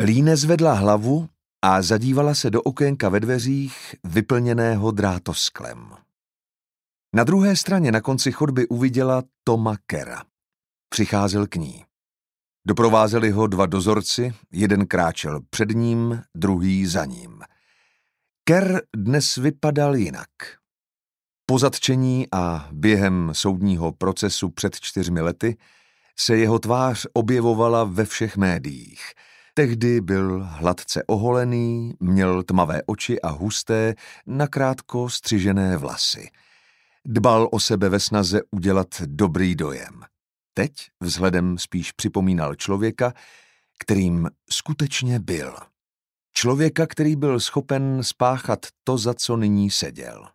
Line zvedla hlavu a zadívala se do okénka ve dveřích, vyplněného drátosklem. Na druhé straně na konci chodby uviděla Toma Kera. Přicházel k ní. Doprovázeli ho 2 dozorci, jeden kráčel před ním, druhý za ním. Ker dnes vypadal jinak. Po zatčení a během soudního procesu před 4 lety se jeho tvář objevovala ve všech médiích. Tehdy byl hladce oholený, měl tmavé oči a husté, nakrátko střižené vlasy. Dbal o sebe ve snaze udělat dobrý dojem. Teď vzhledem spíš připomínal člověka, kterým skutečně byl. Člověka, který byl schopen spáchat to, za co nyní seděl.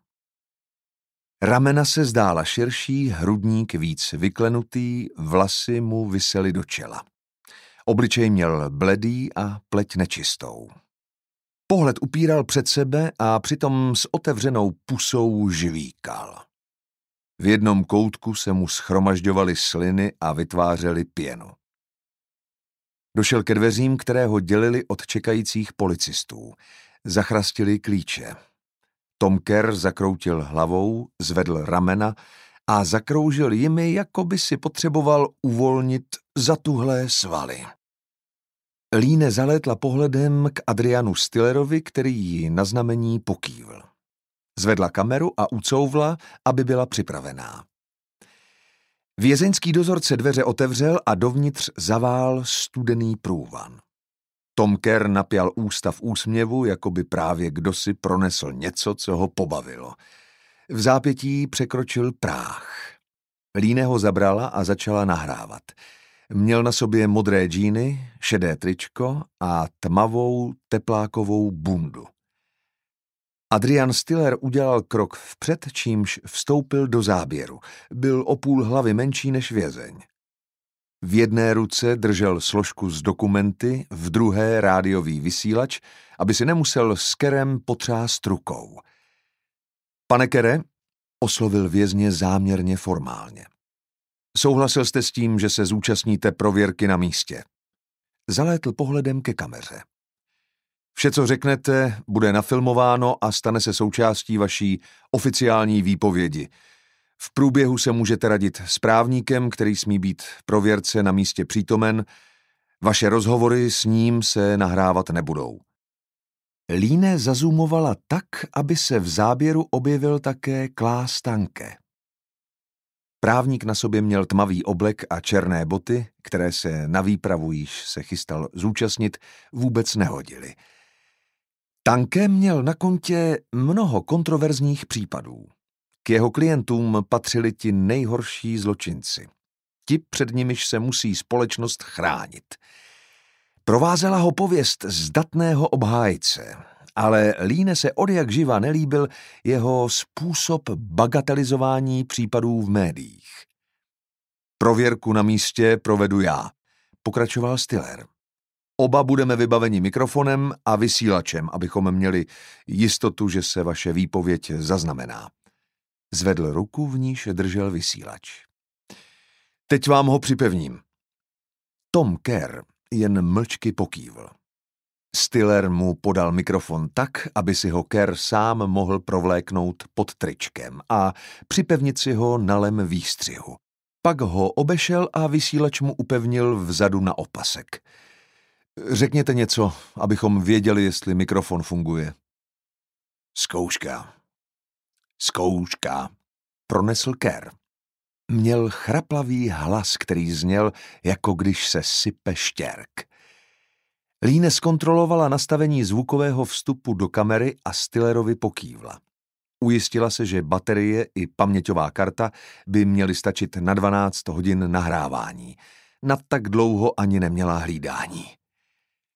Ramena se zdála širší, hrudník víc vyklenutý, vlasy mu visely do čela. Obličej měl bledý a pleť nečistou. Pohled upíral před sebe a přitom s otevřenou pusou žvíkal. V jednom koutku se mu shromažďovaly sliny a vytvářely pěnu. Došel ke dveřím, které ho dělili od čekajících policistů. Zachrastili klíče. Tom Ker zakroutil hlavou, zvedl ramena a zakroužil jimi, jako by si potřeboval uvolnit zatuhlé svaly. Line zalétla pohledem k Adrianu Stillerovi, který ji na znamení pokývl. Zvedla kameru a ucouvla, aby byla připravená. Vězeňský dozorce dveře otevřel a dovnitř zavál studený průvan. Tom Ker napjal ústa v úsměvu, jako by právě kdosi pronesl něco, co ho pobavilo. V zápětí překročil práh. Line ho zabrala a začala nahrávat. Měl na sobě modré džíny, šedé tričko a tmavou teplákovou bundu. Adrian Stiller udělal krok vpřed, čímž vstoupil do záběru. Byl o půl hlavy menší než vězeň. V jedné ruce držel složku s dokumenty, v druhé rádiový vysílač, aby si nemusel s Kerem potřást rukou. Pane Kere, oslovil vězně záměrně formálně. Souhlasil jste s tím, že se zúčastníte prověrky na místě. Zalétl pohledem ke kameře. Vše, co řeknete, bude nafilmováno a stane se součástí vaší oficiální výpovědi. V průběhu se můžete radit s právníkem, který smí být prověrce na místě přítomen. Vaše rozhovory s ním se nahrávat nebudou. Line zazoomovala tak, aby se v záběru objevil také Klaas Tanke. Právník na sobě měl tmavý oblek a černé boty, které se na výpravu, již se chystal zúčastnit, vůbec nehodily. Tanke měl na kontě mnoho kontroverzních případů. K jeho klientům patřili ti nejhorší zločinci. Ti, před nimiž se musí společnost chránit. Provázela ho pověst zdatného obhájce, ale Line se odjak živa nelíbil jeho způsob bagatelizování případů v médiích. Prověrku na místě provedu já, pokračoval Stiller. Oba budeme vybaveni mikrofonem a vysílačem, abychom měli jistotu, že se vaše výpověď zaznamená. Zvedl ruku, v níž držel vysílač. Teď vám ho připevním. Tom Ker jen mlčky pokývl. Stiller mu podal mikrofon tak, aby si ho Ker sám mohl provléknout pod tričkem a připevnit si ho na lem výstřihu. Pak ho obešel a vysílač mu upevnil vzadu na opasek. Řekněte něco, abychom věděli, jestli mikrofon funguje. Zkouška, pronesl Ker. Měl chraplavý hlas, který zněl, jako když se sype štěrk. Line zkontrolovala nastavení zvukového vstupu do kamery a Stillerovi pokývla. Ujistila se, že baterie i paměťová karta by měly stačit na 12 hodin nahrávání. Na tak dlouho ani neměla hlídání.